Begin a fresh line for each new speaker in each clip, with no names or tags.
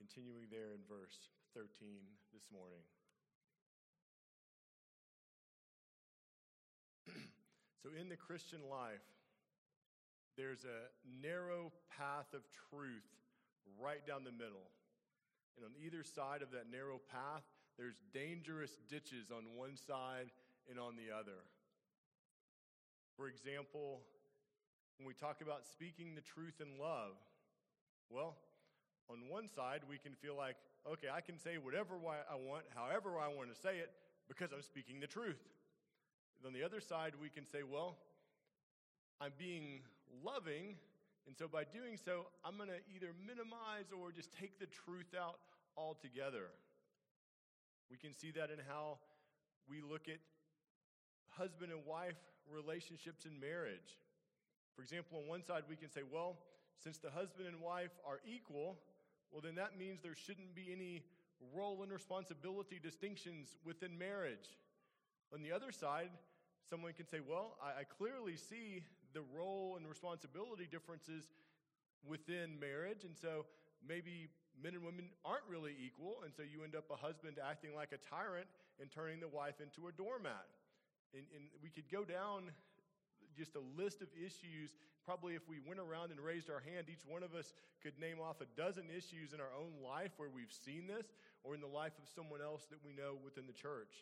continuing there in verse 13 this morning. So in the Christian life, there's a narrow path of truth right down the middle. And on either side of that narrow path, there's dangerous ditches on one side and on the other. For example, when we talk about speaking the truth in love, well, on one side, we can feel like, okay, I can say whatever I want, however I want to say it, because I'm speaking the truth. On the other side, we can say, well, I'm being loving, and so by doing so, I'm going to either minimize or just take the truth out altogether. We can see that in how we look at husband and wife relationships in marriage. For example, on one side, we can say, well, since the husband and wife are equal, well, then that means there shouldn't be any role and responsibility distinctions within marriage. On the other side, someone can say, well, I clearly see the role and responsibility differences within marriage, and so maybe men and women aren't really equal, and so you end up a husband acting like a tyrant and turning the wife into a doormat. And we could go down just a list of issues. Probably if we went around and raised our hand, each one of us could name off a dozen issues in our own life where we've seen this, or in the life of someone else that we know within the church.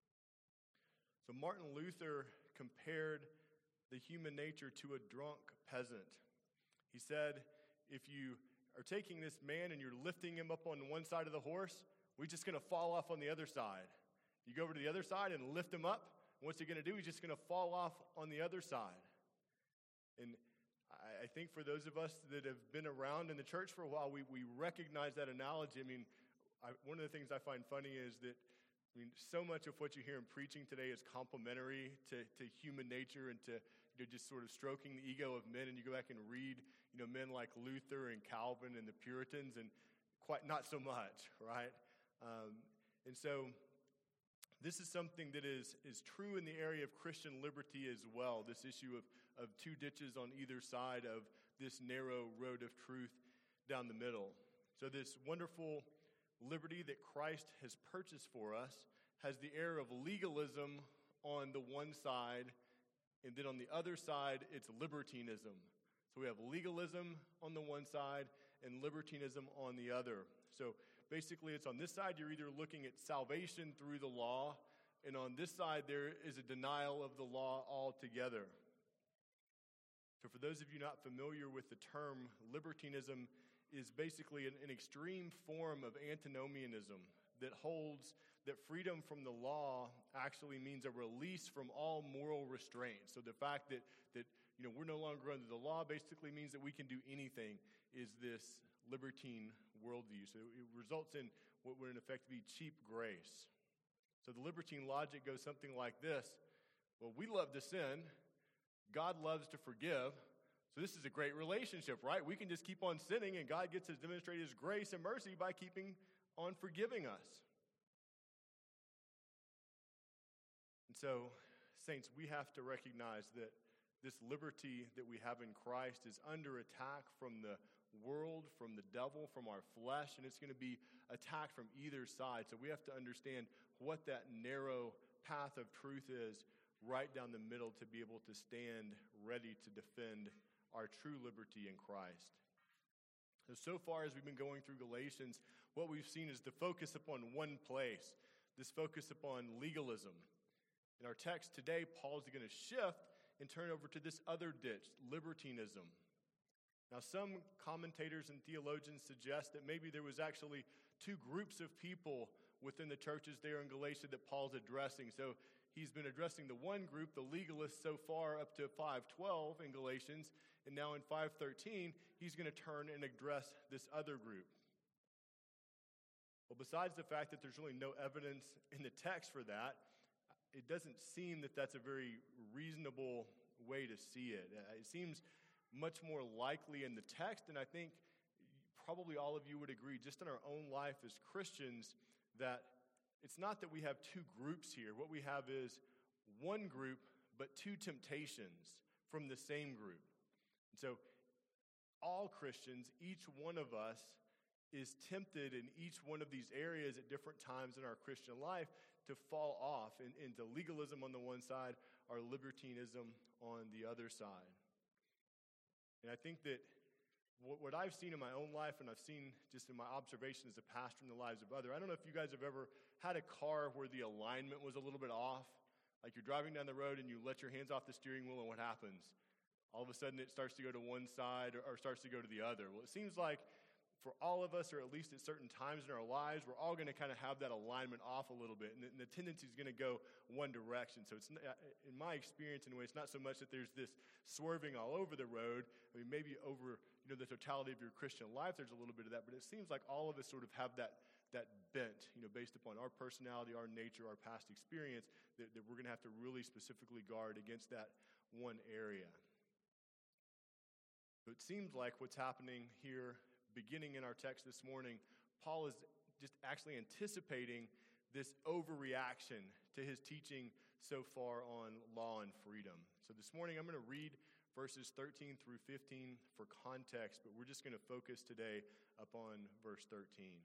So Martin Luther compared the human nature to a drunk peasant. He said, if you are taking this man and you're lifting him up on one side of the horse, we're just going to fall off on the other side. You go over to the other side and lift him up. What's he going to do? He's just going to fall off on the other side. And I think for those of us that have been around in the church for a while, we recognize that analogy. I mean, one of the things I find funny is that so much of what you hear in preaching today is complimentary to human nature and to just sort of stroking the ego of men. And you go back and read men like Luther and Calvin and the Puritans, and quite not so much, right? And so this is something that is true in the area of Christian liberty as well, this issue of two ditches on either side of this narrow road of truth down the middle. So this wonderful liberty that Christ has purchased for us has the air of legalism on the one side, and then on the other side, it's libertinism. So we have legalism on the one side and libertinism on the other. So basically, it's on this side, you're either looking at salvation through the law, and on this side, there is a denial of the law altogether. So for those of you not familiar with the term, libertinism is basically an extreme form of antinomianism that holds that freedom from the law actually means a release from all moral restraints. So the fact that we're no longer under the law basically means that we can do anything is this libertine worldview. So it results in what would in effect be cheap grace. So the libertine logic goes something like this. Well, we love to sin. God loves to forgive. So this is a great relationship, right? We can just keep on sinning, and God gets to demonstrate his grace and mercy by keeping on forgiving us. And so, saints, we have to recognize that this liberty that we have in Christ is under attack from the world, from the devil, from our flesh, and it's going to be attacked from either side. So we have to understand what that narrow path of truth is right down the middle to be able to stand ready to defend our true liberty in Christ. So far as we've been going through Galatians, what we've seen is the focus upon one place, this focus upon legalism. In our text today, Paul's going to shift and turn over to this other ditch, libertinism. Now, some commentators and theologians suggest that maybe there was actually two groups of people within the churches there in Galatia that Paul's addressing. So he's been addressing the one group, the legalists, so far up to 5:12 in Galatians, and now in 5:13, he's going to turn and address this other group. Well, besides the fact that there's really no evidence in the text for that, it doesn't seem that that's a very reasonable way to see it. It seems much more likely in the text, and I think probably all of you would agree, just in our own life as Christians, that it's not that we have two groups here. What we have is one group, but two temptations from the same group. And so all Christians, each one of us, is tempted in each one of these areas at different times in our Christian life to fall off into legalism on the one side or libertinism on the other side. And I think that what I've seen in my own life, and I've seen just in my observation as a pastor in the lives of others, I don't know if you guys have ever had a car where the alignment was a little bit off. Like you're driving down the road and you let your hands off the steering wheel, and what happens? All of a sudden it starts to go to one side or starts to go to the other. Well, it seems like for all of us, or at least at certain times in our lives, we're all going to kind of have that alignment off a little bit, and the tendency is going to go one direction. So it's, in my experience anyway, it's not so much that there's this swerving all over the road. I mean, maybe over the totality of your Christian life, there's a little bit of that, but it seems like all of us sort of have that bent, based upon our personality, our nature, our past experience, that we're going to have to really specifically guard against that one area. So it seems like what's happening here, beginning in our text this morning, Paul is just actually anticipating this overreaction to his teaching so far on law and freedom. So this morning I'm going to read verses 13 through 15 for context, but we're just going to focus today upon verse 13.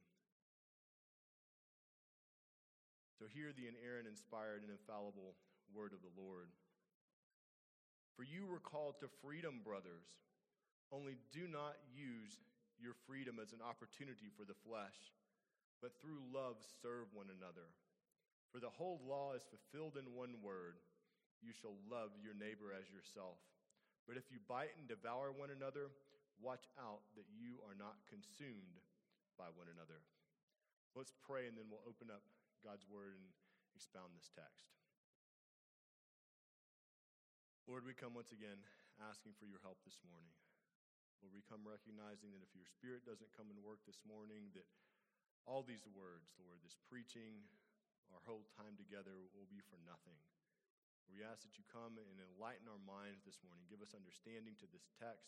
So hear the inerrant, inspired, and infallible word of the Lord. For you were called to freedom, brothers, only do not use your freedom as an opportunity for the flesh, but through love serve one another. For the whole law is fulfilled in one word: you shall love your neighbor as yourself. But if you bite and devour one another, watch out that you are not consumed by one another. Let's pray, and then we'll open up God's word and expound this text. Lord, we come once again asking for your help this morning. Lord, we come recognizing that if your Spirit doesn't come and work this morning, that all these words, Lord, this preaching, our whole time together will be for nothing. We ask that you come and enlighten our minds this morning, give us understanding to this text,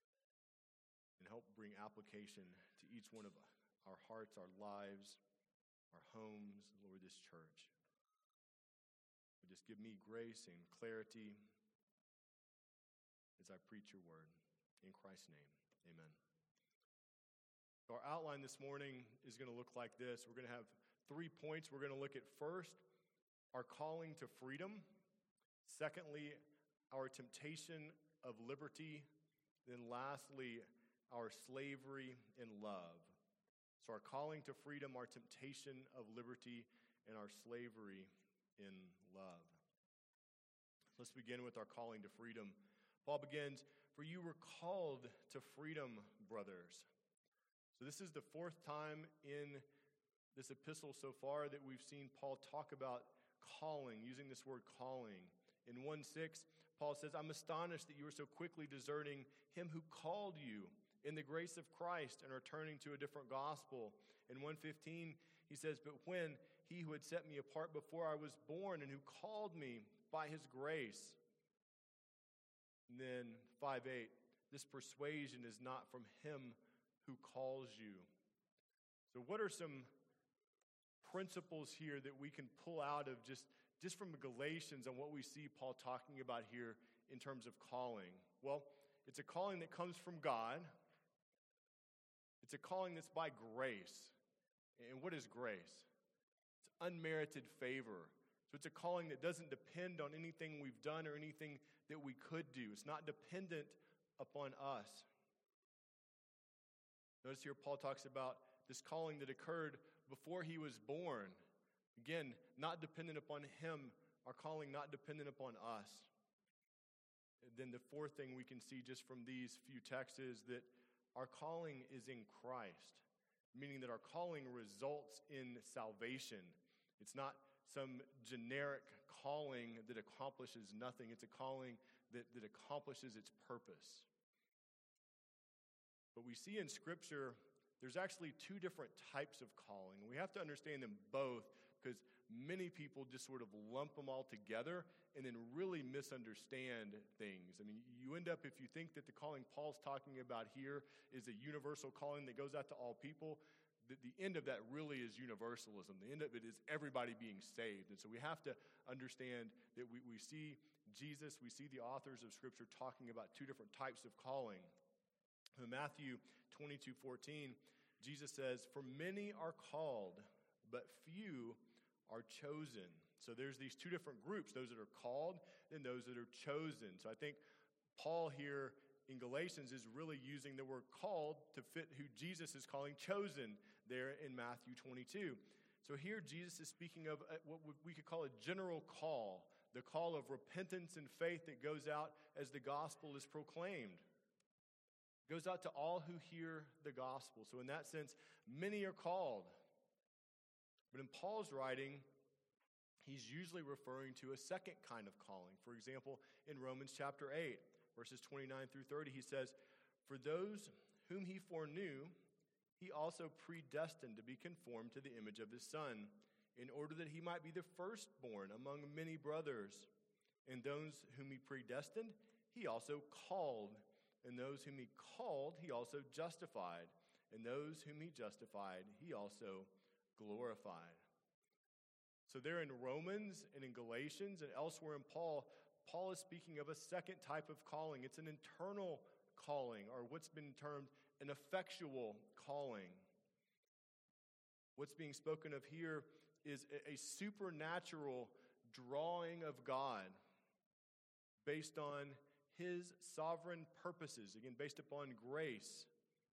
and help bring application to each one of our hearts, our lives, our homes, Lord, this church. Just give me grace and clarity as I preach your word. In Christ's name, amen. So our outline this morning is going to look like this. We're going to have 3 points we're going to look at. First, our calling to freedom. Secondly, our temptation of liberty. Then lastly, our slavery in love. So our calling to freedom, our temptation of liberty, and our slavery in love. Let's begin with our calling to freedom. Paul begins, for you were called to freedom, brothers. So this is the 4th time in this epistle so far that we've seen Paul talk about calling, using this word calling. In 1:6, Paul says, I'm astonished that you are so quickly deserting him who called you in the grace of Christ and are turning to a different gospel. In 1:15, he says, but when he who had set me apart before I was born and who called me by his grace. And then 5:8, this persuasion is not from him who calls you. So what are some principles here that we can pull out of just from Galatians on what we see Paul talking about here in terms of calling? Well, it's a calling that comes from God. It's a calling that's by grace. And what is grace? It's unmerited favor. So it's a calling that doesn't depend on anything we've done or anything that we could do. It's not dependent upon us. Notice here Paul talks about this calling that occurred before he was born. Again, not dependent upon him, our calling not dependent upon us. And then the 4th thing we can see just from these few texts is that our calling is in Christ, meaning that our calling results in salvation. It's not some generic calling that accomplishes nothing. It's a calling that accomplishes its purpose. But we see in Scripture, there's actually 2 different types of calling. We have to understand them both because many people just sort of lump them all together and then really misunderstand things. I mean, you end up, if you think that the calling Paul's talking about here is a universal calling that goes out to all people, the end of that really is universalism. The end of it is everybody being saved. And so we have to understand that we see Jesus, we see the authors of Scripture talking about 2 different types of calling. In Matthew 22:14, Jesus says, "For many are called, but few are chosen." So there's these two different groups, those that are called and those that are chosen. So I think Paul here in Galatians is really using the word called to fit who Jesus is calling chosen there in Matthew 22. So here Jesus is speaking of what we could call a general call, the call of repentance and faith that goes out as the gospel is proclaimed. It goes out to all who hear the gospel. So in that sense, many are called. But in Paul's writing, he's usually referring to a second kind of calling. For example, in Romans chapter 8, verses 29 through 30, he says, "For those whom he foreknew, he also predestined to be conformed to the image of his Son, in order that he might be the firstborn among many brothers. And those whom he predestined, he also called. And those whom he called, he also justified. And those whom he justified, he also glorified." So there in Romans and in Galatians and elsewhere in Paul is speaking of a second type of calling. It's an internal calling, or what's been termed an effectual calling. What's being spoken of here is a supernatural drawing of God based on his sovereign purposes, again, based upon grace.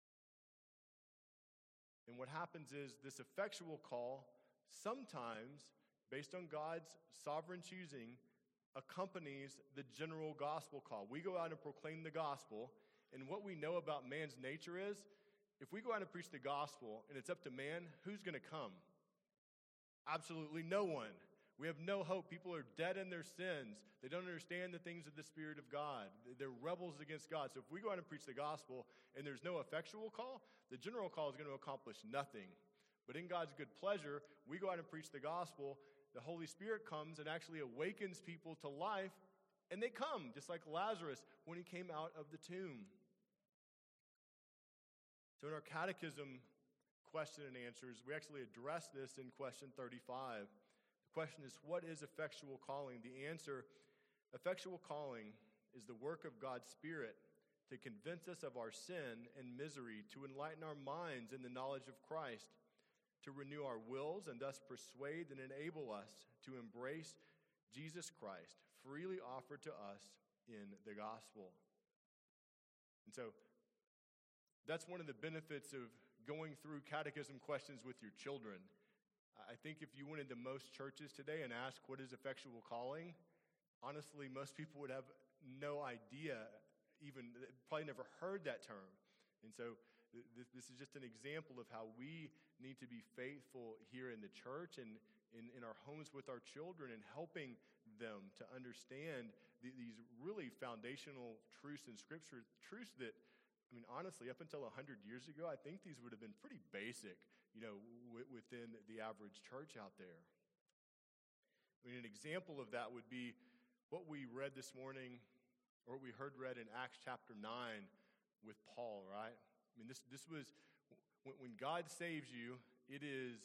And what happens is this effectual call, sometimes, based on God's sovereign choosing, accompanies the general gospel call. We go out and proclaim the gospel, and what we know about man's nature is, if we go out and preach the gospel and it's up to man, who's going to come? Absolutely no one. We have no hope. People are dead in their sins. They don't understand the things of the Spirit of God. They're rebels against God. So if we go out and preach the gospel and there's no effectual call, the general call is going to accomplish nothing. But in God's good pleasure, we go out and preach the gospel. The Holy Spirit comes and actually awakens people to life, and they come, just like Lazarus when he came out of the tomb. So in our catechism question and answers, we actually address this in question 35. The question is, what is effectual calling? The answer, effectual calling is the work of God's Spirit to convince us of our sin and misery, to enlighten our minds in the knowledge of Christ, to renew our wills and thus persuade and enable us to embrace Jesus Christ, freely offered to us in the gospel. And so that's one of the benefits of going through catechism questions with your children. I think if you went into most churches today and asked what is effectual calling, honestly, most people would have no idea, even probably never heard that term. And so this is just an example of how we need to be faithful here in the church and in our homes with our children and helping them to understand these really foundational truths in Scripture, truths that, I mean, honestly, up until 100 years ago, I think these would have been pretty basic, within the average church out there. I mean, an example of that would be what we read this morning, or what we heard read in Acts chapter 9 with Paul, right? I mean, this was, when God saves you, it is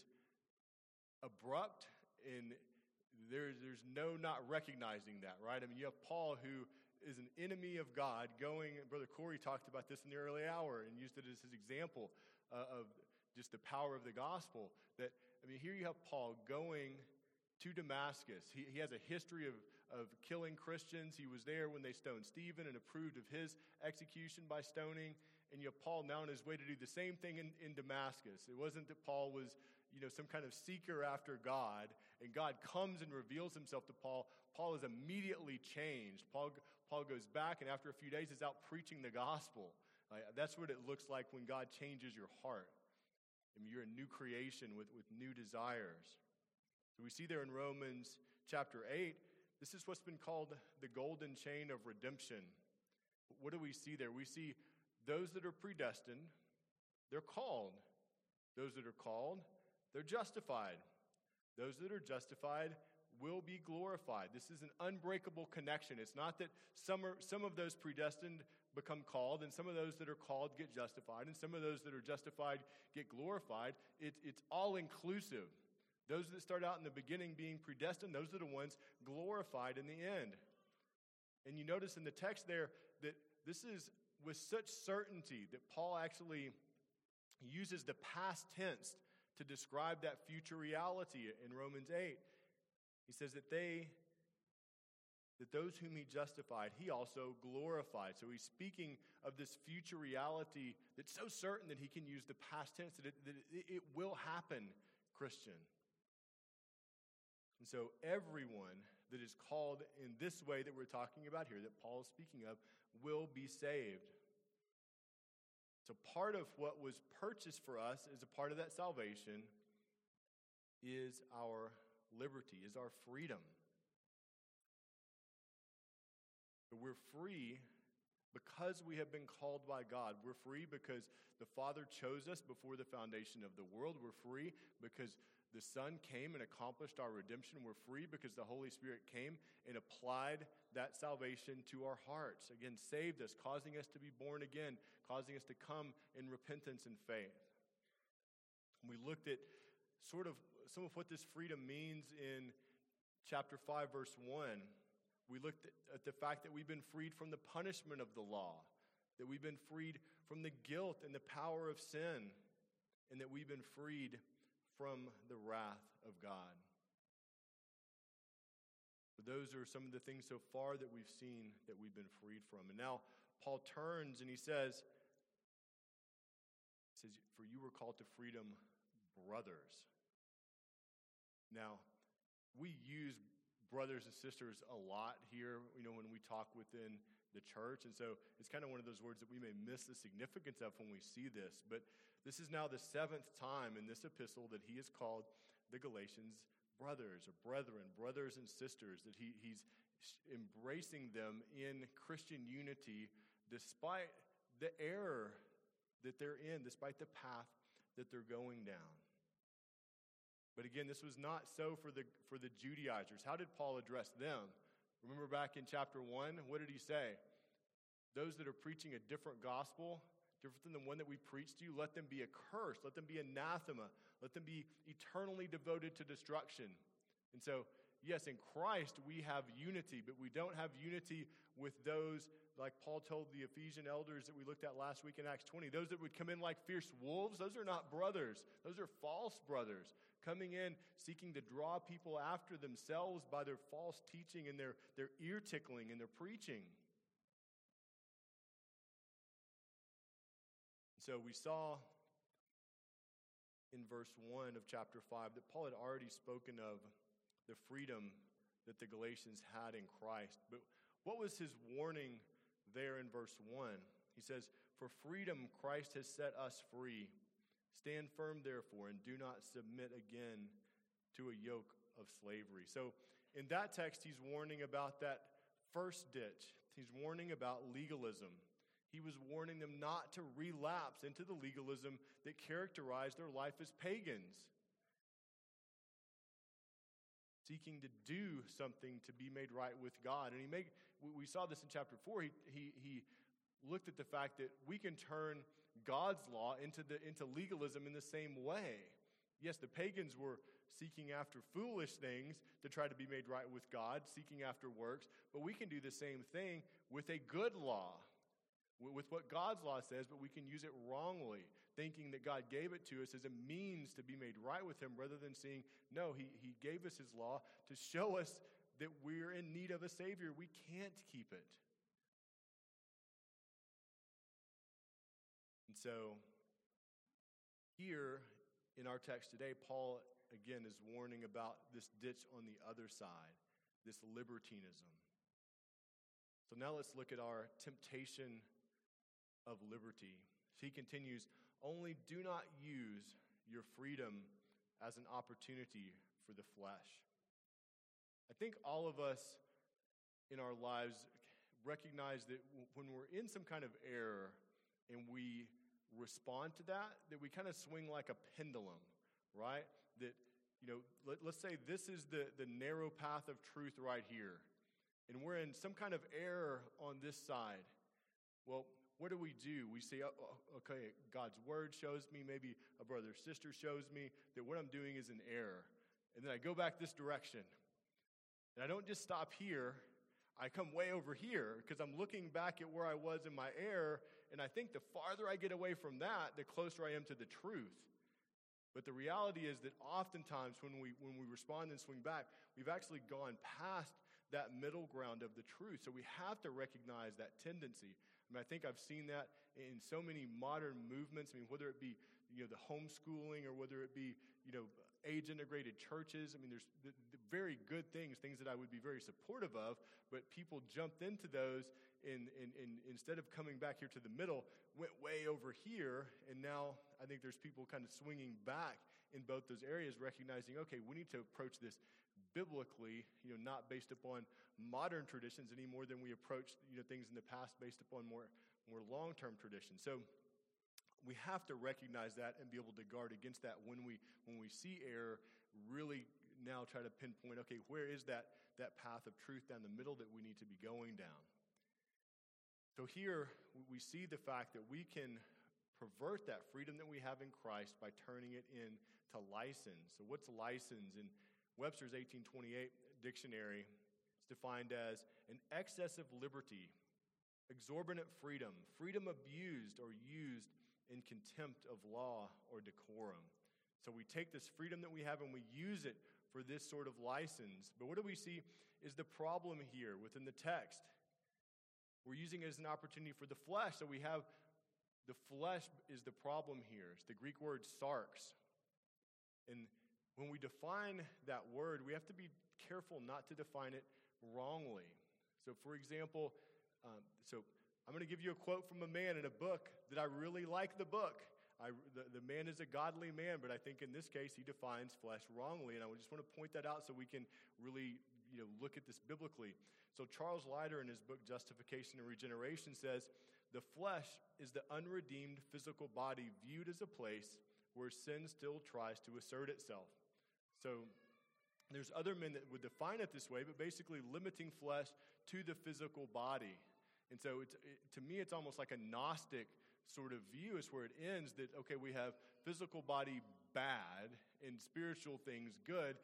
abrupt, and there's no not recognizing that, right? I mean, you have Paul, who is an enemy of God, going, Brother Corey talked about this in the early hour and used it as his example of just the power of the gospel. That, I mean, here you have Paul going to Damascus. He has a history of killing Christians. He was there when they stoned Stephen and approved of his execution by stoning. And you have Paul now on his way to do the same thing in Damascus. It wasn't that Paul was, some kind of seeker after God, and God comes and reveals himself to Paul. Paul is immediately changed. Paul goes back, and after a few days is out preaching the gospel. That's what it looks like when God changes your heart. I mean, you're a new creation with new desires. So we see there in Romans chapter 8, this is what's been called the golden chain of redemption. What do we see there? We see those that are predestined, they're called. Those that are called, they're justified. Those that are justified will be glorified. This is an unbreakable connection. It's not that some of those predestined become called, and some of those that are called get justified, and some of those that are justified get glorified. It's all inclusive. Those that start out in the beginning being predestined, those are the ones glorified in the end. And you notice in the text there that this is with such certainty that Paul actually He uses the past tense to describe that future reality in Romans 8. He says that those whom he justified, he also glorified. So he's speaking of this future reality that's so certain that he can use the past tense, that it will happen, Christian. And so everyone that is called in this way that we're talking about here, that Paul is speaking of, will be saved. So part of what was purchased for us as a part of that salvation is our liberty, is our freedom. But we're free because we have been called by God. We're free because the Father chose us before the foundation of the world. We're free because the Son came and accomplished our redemption. We're free because the Holy Spirit came and applied that salvation to our hearts. Again, saved us, causing us to be born again, causing us to come in repentance and faith. We looked at sort of some of what this freedom means in chapter 5, verse 1. We looked at the fact that we've been freed from the punishment of the law, that we've been freed from the guilt and the power of sin, and that we've been freed from the wrath of God. But those are some of the things so far that we've seen that we've been freed from. And now Paul turns and he says, "For you were called to freedom, brothers." Now, we use brothers and sisters a lot here, when we talk within the church. And so it's kind of one of those words that we may miss the significance of when we see this. But this is now the 7th time in this epistle that he has called the Galatians brothers or brethren, brothers and sisters, that he's embracing them in Christian unity despite the error that they're in, despite the path that they're going down. But again, this was not so for the Judaizers. How did Paul address them? Remember back in chapter 1, what did he say? Those that are preaching a different gospel, different than the one that we preached to you, let them be accursed, let them be anathema, let them be eternally devoted to destruction. And so, yes, in Christ we have unity, but we don't have unity with those, like Paul told the Ephesian elders that we looked at last week in Acts 20, those that would come in like fierce wolves. Those are not brothers. Those are false brothers coming in, seeking to draw people after themselves by their false teaching and their ear tickling and their preaching. So we saw in verse 1 of chapter 5 that Paul had already spoken of the freedom that the Galatians had in Christ. But what was his warning there in verse 1? He says, "For freedom Christ has set us free. Stand firm, therefore, and do not submit again to a yoke of slavery." So in that text, he's warning about that first ditch. He's warning about legalism. He was warning them not to relapse into the legalism that characterized their life as pagans, seeking to do something to be made right with God. And we saw this in chapter 4. He looked at the fact that we can turn God's law into legalism in the same way. Yes, the pagans were seeking after foolish things to try to be made right with God, seeking after works, but we can do the same thing with a good law, with what God's law says, but we can use it wrongly, thinking that God gave it to us as a means to be made right with him, rather than seeing, no, he gave us his law to show us that we're in need of a Savior. We can't keep it. And so, here in our text today, Paul, again, is warning about this ditch on the other side, this libertinism. So now let's look at our temptation of liberty. He continues, "Only do not use your freedom as an opportunity for the flesh." I think all of us in our lives recognize that when we're in some kind of error and we respond to that we kind of swing like a pendulum, right? That, let's say this is the narrow path of truth right here, and we're in some kind of error on this side. Well, what do? We say, okay, God's word shows me, maybe a brother or sister shows me that what I'm doing is an error. And then I go back this direction. And I don't just stop here. I come way over here because I'm looking back at where I was in my error, And I think the farther I get away from that, the closer I am to the truth. But the reality is that oftentimes when we respond and swing back, we've actually gone past that middle ground of the truth. So we have to recognize that tendency. I think I've seen that in so many modern movements. Whether it be the homeschooling or whether it be age-integrated churches. There's the very good things that I would be very supportive of, but people jumped into those and instead of coming back here to the middle, went way over here, and now I think there's people kind of swinging back in both those areas, recognizing, okay, we need to approach this biblically, not based upon modern traditions any more than we approached things in the past based upon more long-term traditions. So we have to recognize that and be able to guard against that when we see error, really now try to pinpoint, okay, where is that path of truth down the middle that we need to be going down? So here we see the fact that we can pervert that freedom that we have in Christ by turning it into license. So what's license? In Webster's 1828 dictionary, it's defined as an excess of liberty, exorbitant freedom, freedom abused or used in contempt of law or decorum. So we take this freedom that we have and we use it for this sort of license. But what do we see is the problem here within the text? We're using it as an opportunity for the flesh. So we have the flesh is the problem here. It's the Greek word sarx. And when we define that word, we have to be careful not to define it wrongly. So for example, I'm going to give you a quote from a man in a book that I really like the book. The man is a godly man, but I think in this case he defines flesh wrongly. And I just want to point that out so we can really look at this biblically. So Charles Leiter in his book Justification and Regeneration says, the flesh is the unredeemed physical body viewed as a place where sin still tries to assert itself. So there's other men that would define it this way, but basically limiting flesh to the physical body. And so to me, it's almost like a Gnostic sort of view is where it ends, that, okay, we have physical body bad and spiritual things good,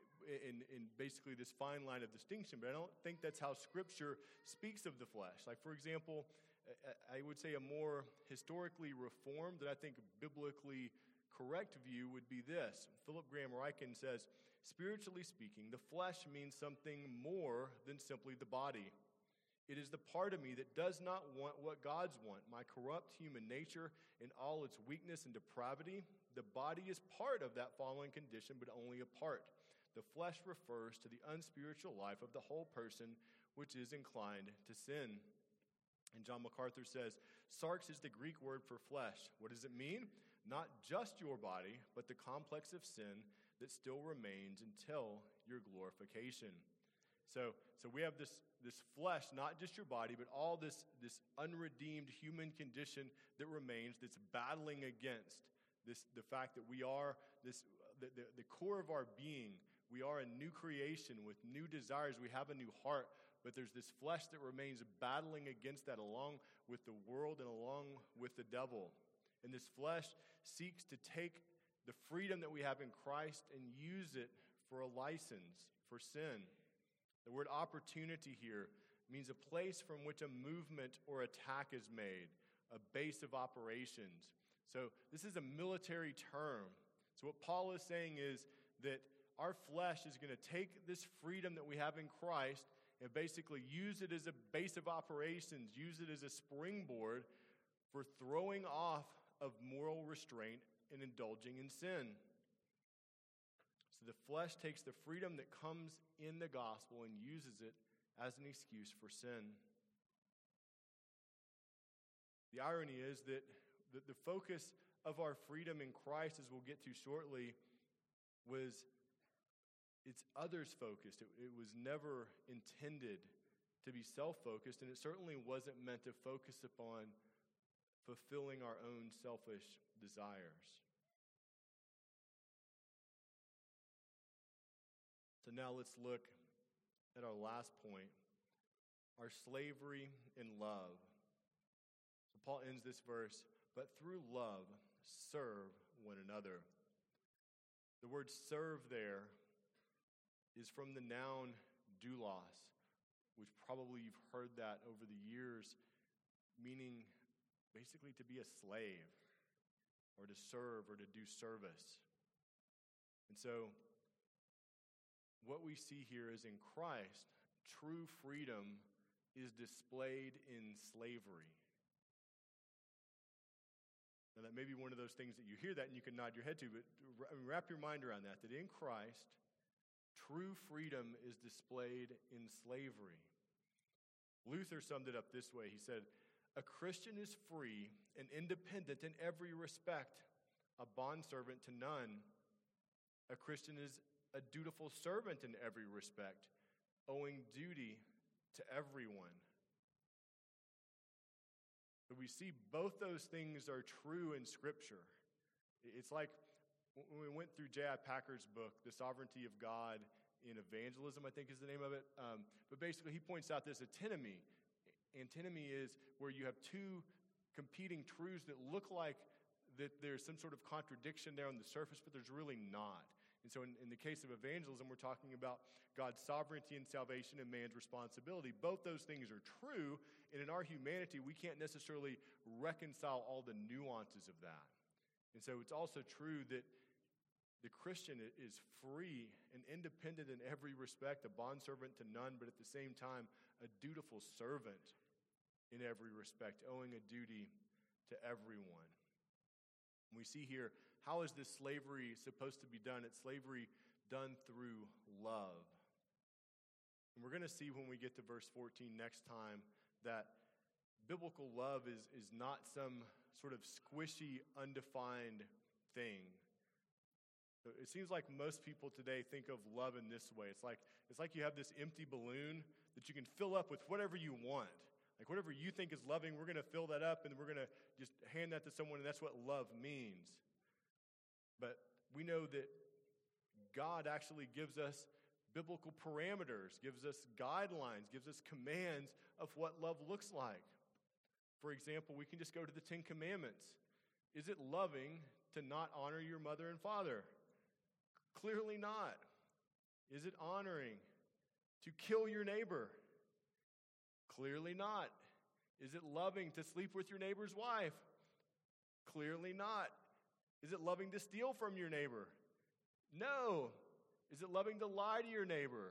in basically this fine line of distinction. But I don't think that's how Scripture speaks of the flesh. Like, for example, I would say a more historically reformed, that I think biblically correct view would be this. Philip Graham Ryken says, spiritually speaking, the flesh means something more than simply the body. It is the part of me that does not want what God's want, my corrupt human nature in all its weakness and depravity. The body is part of that fallen condition, but only a part. The flesh refers to the unspiritual life of the whole person, which is inclined to sin. And John MacArthur says, sarx is the Greek word for flesh. What does it mean? Not just your body, but the complex of sin that still remains until your glorification. So we have this flesh, not just your body, but all this unredeemed human condition that remains, that's battling against the fact that we are the core of our being. We are a new creation with new desires. We have a new heart, but there's this flesh that remains battling against that, along with the world and along with the devil. And this flesh seeks to take the freedom that we have in Christ and use it for a license, for sin. The word opportunity here means a place from which a movement or attack is made, a base of operations. So this is a military term. So what Paul is saying is that our flesh is going to take this freedom that we have in Christ and basically use it as a base of operations, use it as a springboard for throwing off of moral restraint and indulging in sin. So the flesh takes the freedom that comes in the gospel and uses it as an excuse for sin. The irony is that the focus of our freedom in Christ, as we'll get to shortly, it's others focused. It was never intended to be self-focused, and it certainly wasn't meant to focus upon fulfilling our own selfish desires. So now let's look at our last point, our slavery in love. So Paul ends this verse, but through love, serve one another. The word serve there is from the noun doulos, which probably you've heard that over the years, meaning basically to be a slave or to serve or to do service. And so what we see here is in Christ, true freedom is displayed in slavery. Now, that may be one of those things that you hear that and you can nod your head to, but wrap your mind around that in Christ, true freedom is displayed in slavery. Luther summed it up this way. He said, "A Christian is free and independent in every respect, a bondservant to none. A Christian is a dutiful servant in every respect, owing duty to everyone." So we see both those things are true in Scripture. It's like when we went through J.I. Packer's book, The Sovereignty of God in Evangelism, I think is the name of it. But basically he points out this antinomy. Antinomy is where you have two competing truths that look like that there's some sort of contradiction there on the surface, but there's really not. And so in the case of evangelism, we're talking about God's sovereignty and salvation and man's responsibility. Both those things are true, and in our humanity, we can't necessarily reconcile all the nuances of that. And so it's also true that the Christian is free and independent in every respect, a bondservant to none, but at the same time, a dutiful servant in every respect, owing a duty to everyone. And we see here, how is this slavery supposed to be done? It's slavery done through love. And we're going to see when we get to verse 14 next time that biblical love is not some sort of squishy, undefined thing. So it seems like most people today think of love in this way. It's like you have this empty balloon that you can fill up with whatever you want. Like whatever you think is loving, we're going to fill that up and we're going to just hand that to someone, and that's what love means. But we know that God actually gives us biblical parameters, gives us guidelines, gives us commands of what love looks like. For example, we can just go to the 10 Commandments. Is it loving to not honor your mother and father? Clearly not. Is it honoring to kill your neighbor? Clearly not. Is it loving to sleep with your neighbor's wife? Clearly not. Is it loving to steal from your neighbor? No. Is it loving to lie to your neighbor?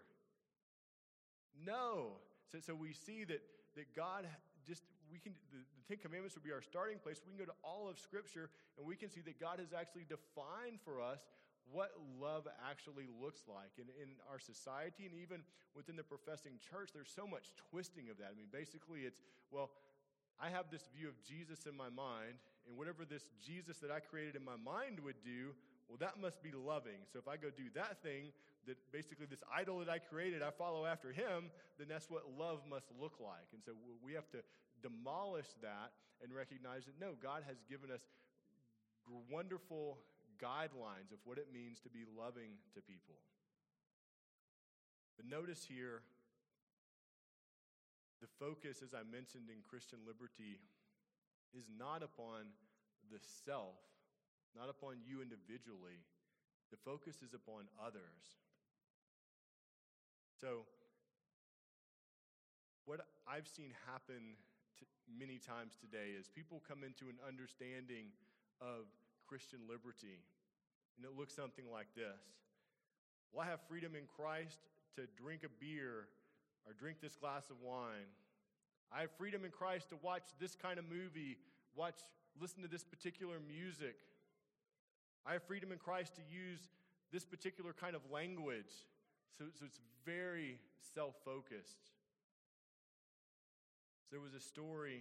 No. So we see that God the 10 Commandments would be our starting place. We can go to all of Scripture and we can see that God has actually defined for us what love actually looks like. And in our society and even within the professing church, there's so much twisting of that. I mean, basically it's, well, I have this view of Jesus in my mind, and whatever this Jesus that I created in my mind would do, well, that must be loving. So if I go do that thing, that basically this idol that I created, I follow after him, then that's what love must look like. And so we have to demolish that and recognize that, no, God has given us wonderful guidelines of what it means to be loving to people. But notice here, the focus, as I mentioned in Christian liberty, is not upon the self, not upon you individually. The focus is upon others. So, what I've seen happen many times today is people come into an understanding of Christian liberty, and it looks something like this. Well, I have freedom in Christ to drink a beer or drink this glass of wine. I have freedom in Christ to watch this kind of movie, listen to this particular music. I have freedom in Christ to use this particular kind of language. So it's very self-focused. There was a story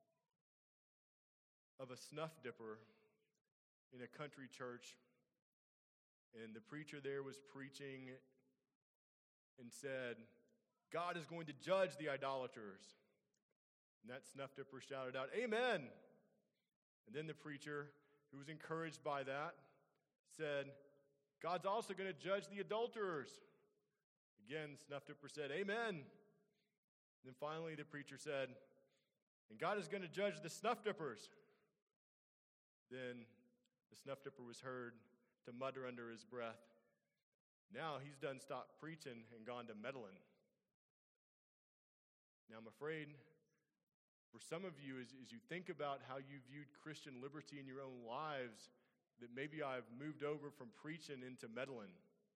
of a snuff dipper in a country church, and the preacher there was preaching and said, God is going to judge the idolaters. And that snuff dipper shouted out, Amen. And then the preacher, who was encouraged by that, said, God's also going to judge the adulterers. Again, snuff dipper said, Amen. And then finally the preacher said, and God is going to judge the snuff dippers. Then the snuff dipper was heard to mutter under his breath, now he's done stopped preaching and gone to meddling. Now I'm afraid For some of you, as you think about how you viewed Christian liberty in your own lives, that maybe I've moved over from preaching into meddling.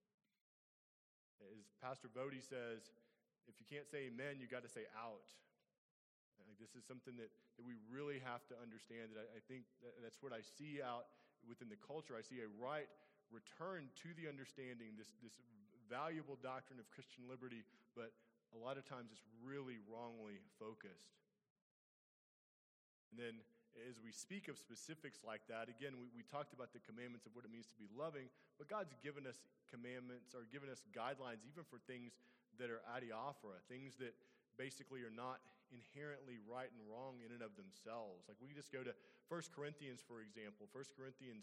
As Pastor Bodie says, if you can't say amen, you got to say out. Like, this is something that we really have to understand. That I think that's what I see out within the culture. I see a right return to the understanding, this valuable doctrine of Christian liberty, but a lot of times it's really wrongly focused. And then as we speak of specifics like that, again, we talked about the commandments of what it means to be loving, but God's given us commandments or given us guidelines even for things that are adiaphora, things that basically are not inherently right and wrong in and of themselves. Like we just go to 1 Corinthians, for example. 1 Corinthians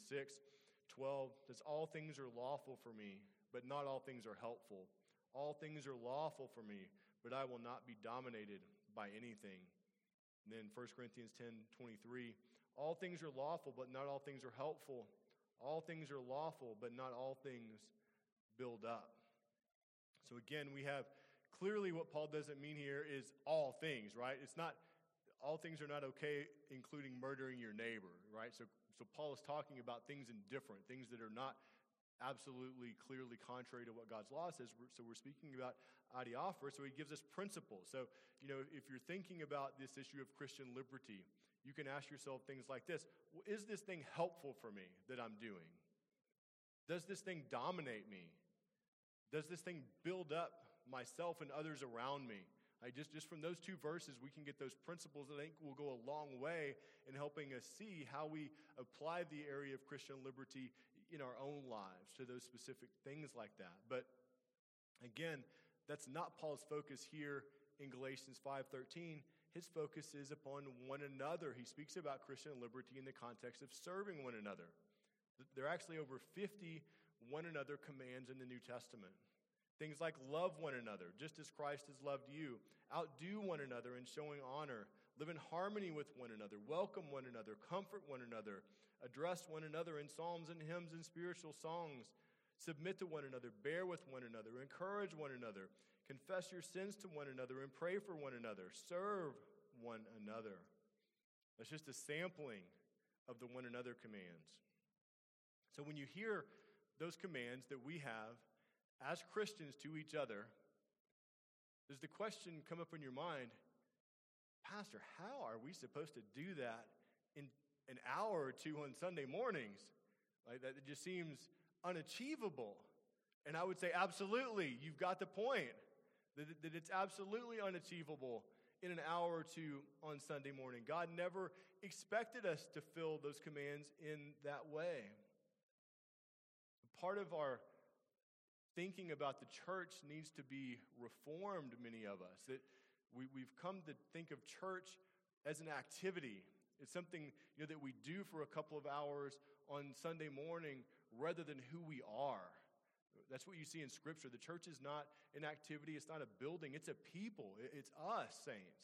6:12 says, all things are lawful for me, but not all things are helpful. All things are lawful for me, but I will not be dominated by anything. And then 1 Corinthians 10:23, all things are lawful, but not all things are helpful. All things are lawful, but not all things build up. So again, we have clearly what Paul doesn't mean here is all things, right? It's not, all things are not okay, including murdering your neighbor, right? So Paul is talking about things indifferent, things that are not absolutely clearly contrary to what God's law says. So we're speaking about adiaphora, so he gives us principles. So, if you're thinking about this issue of Christian liberty, you can ask yourself things like this. Well, is this thing helpful for me that I'm doing? Does this thing dominate me? Does this thing build up myself and others around me? Just from those two verses, we can get those principles that I think will go a long way in helping us see how we apply the area of Christian liberty in our own lives to those specific things like that. But again, that's not Paul's focus here in Galatians 5:13. His focus is upon one another. He speaks about Christian liberty in the context of serving one another. There are actually over 50 one another commands in the New Testament. Things like love one another, just as Christ has loved you. Outdo one another in showing honor. Live in harmony with one another. Welcome one another. Comfort one another. Address one another in psalms and hymns and spiritual songs. Submit to one another. Bear with one another. Encourage one another. Confess your sins to one another and pray for one another. Serve one another. That's just a sampling of the one another commands. So when you hear those commands that we have as Christians to each other, does the question come up in your mind, Pastor, how are we supposed to do that in an hour or two on Sunday mornings? Like that, it just seems unachievable. And I would say, absolutely, you've got the point. That it's absolutely unachievable in an hour or two on Sunday morning. God never expected us to fill those commands in that way. Part of our thinking about the church needs to be reformed, many of us. That we've come to think of church as an activity. It's something that we do for a couple of hours on Sunday morning rather than who we are. That's what you see in Scripture. The church is not an activity. It's not a building. It's a people. It's us, saints.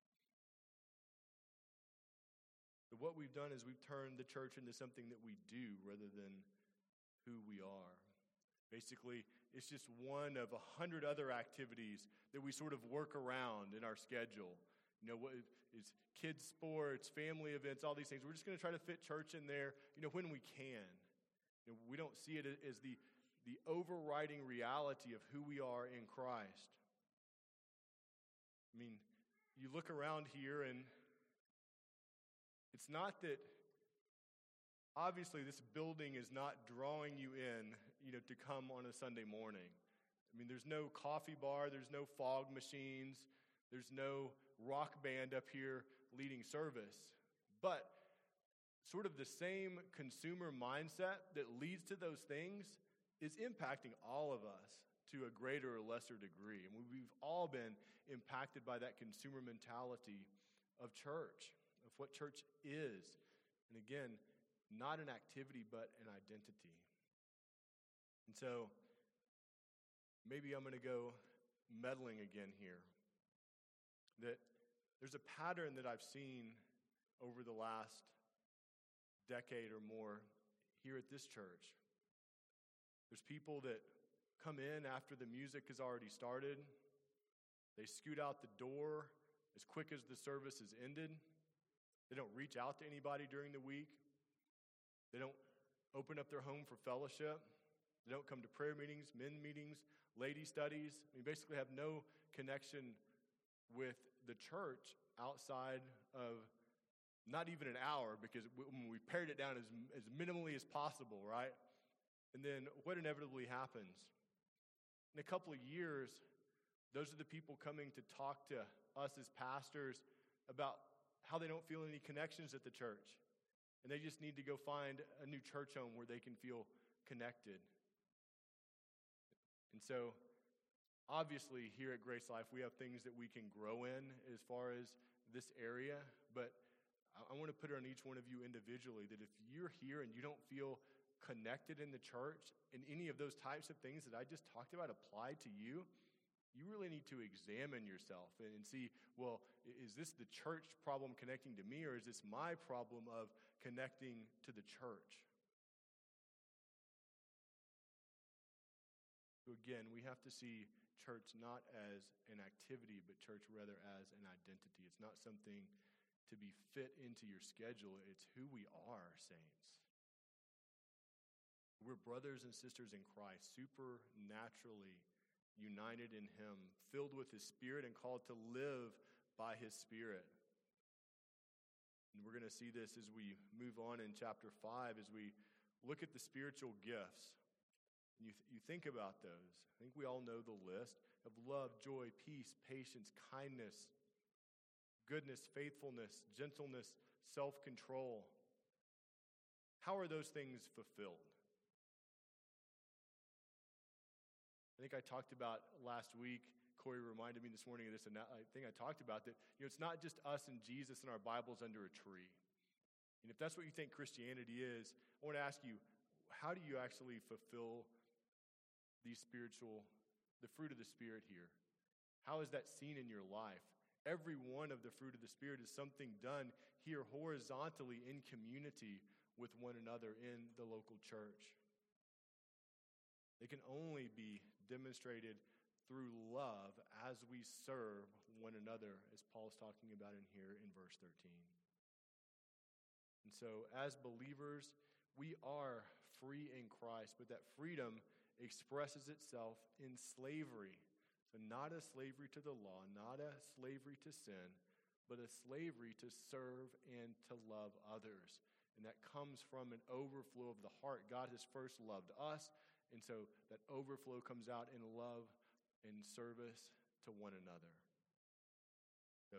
But what we've done is we've turned the church into something that we do rather than who we are. Basically, it's just one of 100 other activities that we sort of work around in our schedule. It's kids' sports, family events, all these things. We're just going to try to fit church in there, when we can. We don't see it as the overriding reality of who we are in Christ. I mean, you look around here and it's not that, obviously this building is not drawing you in, to come on a Sunday morning. I mean, there's no coffee bar, there's no fog machines, there's no rock band up here leading service. But sort of the same consumer mindset that leads to those things is impacting all of us to a greater or lesser degree. And we've all been impacted by that consumer mentality of church, of what church is. And again, not an activity, but an identity. And so, maybe I'm going to go meddling again here. That there's a pattern that I've seen over the last decade or more here at this church. There's people that come in after the music has already started. They scoot out the door as quick as the service is ended. They don't reach out to anybody during the week. They don't open up their home for fellowship. They don't come to prayer meetings, men meetings, lady studies. We basically have no connection with the church outside of not even an hour, because we pared it down as minimally as possible, right? And then what inevitably happens? In a couple of years, those are the people coming to talk to us as pastors about how they don't feel any connections at the church. And they just need to go find a new church home where they can feel connected. And so, obviously, here at Grace Life, we have things that we can grow in as far as this area. But I want to put it on each one of you individually that if you're here and you don't feel connected in the church, and any of those types of things that I just talked about apply to you, you really need to examine yourself and see, well, is this the church problem connecting to me, or is this my problem of connecting to the church? So again, we have to see church not as an activity, but church rather as an identity. It's not something to be fit into your schedule. It's who we are, saints. We're brothers and sisters in Christ, supernaturally united in Him, filled with His Spirit and called to live by His Spirit. And we're going to see this as we move on in chapter 5, as we look at the spiritual gifts. And you think about those. I think we all know the list of love, joy, peace, patience, kindness, goodness, faithfulness, gentleness, self-control. How are those things fulfilled? I think I talked about last week, Corey reminded me this morning of this, and I think I talked about that, it's not just us and Jesus and our Bibles under a tree. And if that's what you think Christianity is, I want to ask you, how do you actually fulfill the fruit of the Spirit here? How is that seen in your life? Every one of the fruit of the Spirit is something done here horizontally in community with one another in the local church. They can only be demonstrated through love as we serve one another, as Paul's talking about in here in verse 13. And so, as believers, we are free in Christ, but that freedom expresses itself in slavery. So not a slavery to the law, not a slavery to sin, but a slavery to serve and to love others. And that comes from an overflow of the heart. God has first loved us, and so that overflow comes out in love and service to one another. So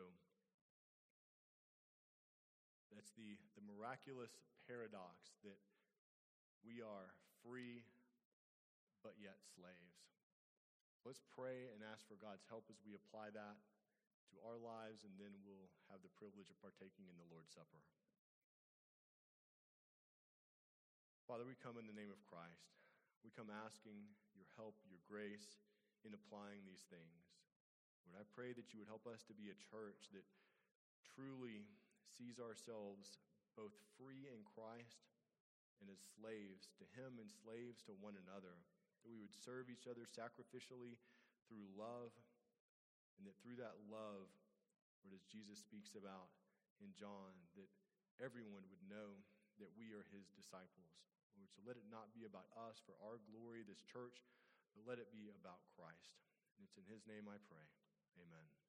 that's the miraculous paradox that we are free but yet slaves. Let's pray and ask for God's help as we apply that to our lives, and then we'll have the privilege of partaking in the Lord's Supper. Father, we come in the name of Christ. We come asking your help, your grace in applying these things. Lord, I pray that you would help us to be a church that truly sees ourselves both free in Christ and as slaves to him and slaves to one another, that we would serve each other sacrificially through love, and that through that love, Lord, as Jesus speaks about in John, that everyone would know that we are his disciples. Lord, so let it not be about us for our glory, this church, but let it be about Christ. And it's in his name I pray. Amen.